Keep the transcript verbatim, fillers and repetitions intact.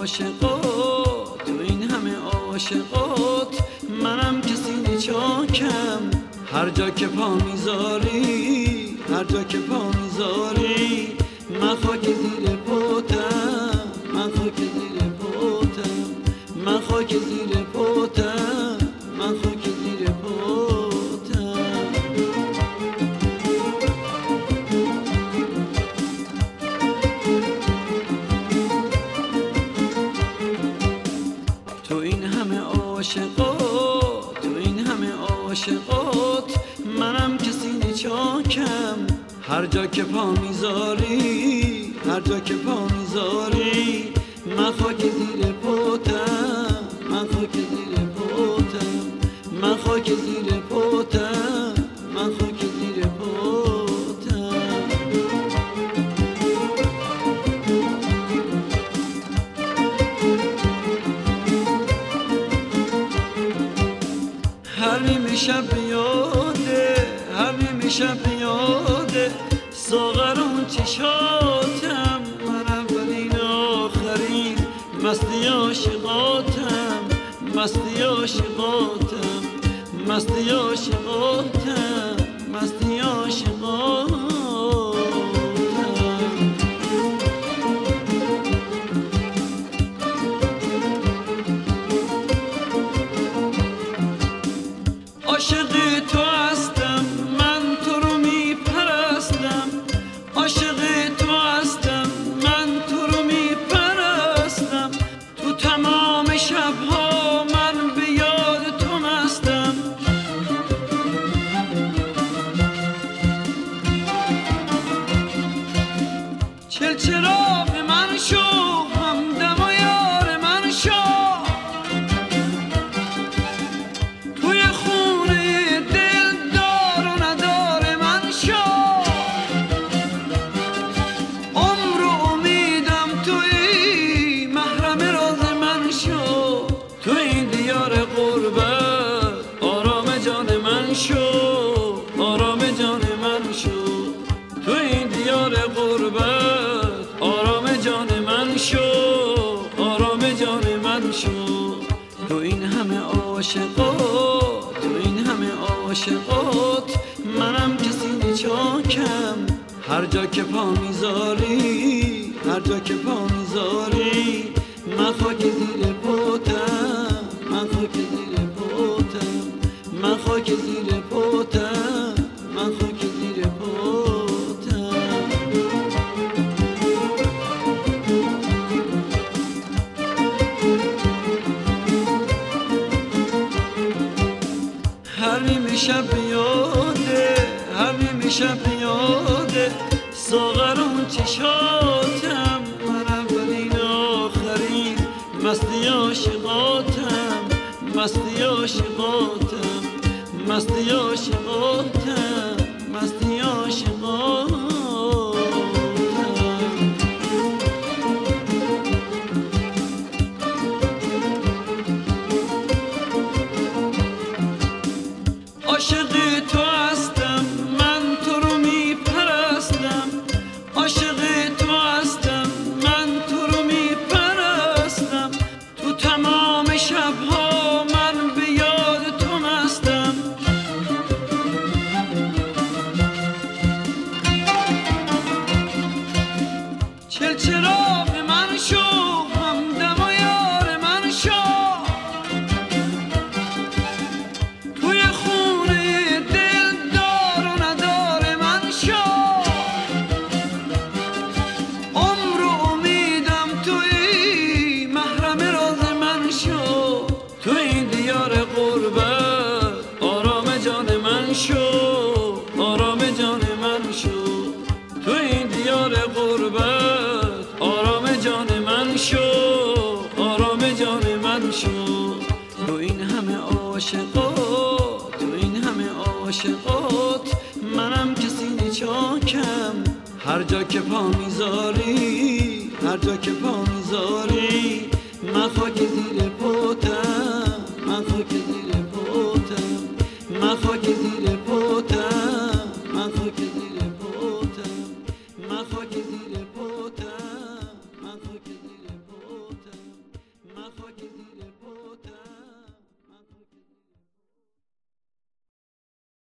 عاشقات، تو این همه عاشقات منم کسی نیچاکم. هر جا که پا میذاری، هر جا که پا میذاری من خاک زیر پاتم، من خاک زیر پاتم، من خاک زیر پاتم، من خاک زیر پاتم. تو این همه عاشقات، تو این همه عاشقات منم کسی نیچاکم. هر جا که پا میذاری، هر جا که پا میذاری من خاک زیر پاتم، من خاک زیر پاتم، من خاک زیر پاتم، من خاک زیر پاتم. هر نیمه شب بیاده، هر نیمه شب بیاده ساغر اون چشاتم. من اولین آخرین مستی عاشقاتم، مستی عاشقاتم، مستی عاشقاتم، مستی عاشقاتم. عاشق تو هستم، من تو رو میپرستم. عاشق تو هستم، من تو رو میپرستم. تو تمام شبها من به یاد تو مستم. چل چراغ من شو، همدم و یار من شو. توی خونه دل دار و ندار من شو. عمر و امیدم توی محرم راز من شو. تو این دیار غربت آرام جان من شو، آرام جان من شو. تو این دیار غربت آرام جان من شو، آرام جان من شو. تو این همه عاشقات، تو این همه عاشقات منم کسی نیچاکم. هر جا که پا میذاری، هر جا که پا میذاری من خاک زیر پاتم، من خاک زیر پاتم، من خاک زیر پاتم، من خاک زیر پاتم. هر نیمه شب بیاده، هر نیمه شب بیاده ساغر اون چشاتم. من اولین آخرین مستی عاشقاتم، مستی عاشقاتم، مستی عاشقاتم، مستی عاشقاتم. عاشق تو هستم، من تو رو میپرستم. عاشق تو هستم، من تو رو میپرستم. تو تمام شبها من به یاد تو مستم. چل چراغ من شو، همدم و یار من شو. توی خونه دل دار و ندار من شو. عمر و امیدم توی محرم راز من شو. تو این دیار غربت آرام جان من شو، آرام جان من شو. تو این دیار غربت آرام جان من شو، آرام جان من شو. تو این همه عاشقات، تو این همه عاشقات منم کسی نیچاکم. هر جا که پا میذاری، هر جا که پا میذاری من خاک زیر پات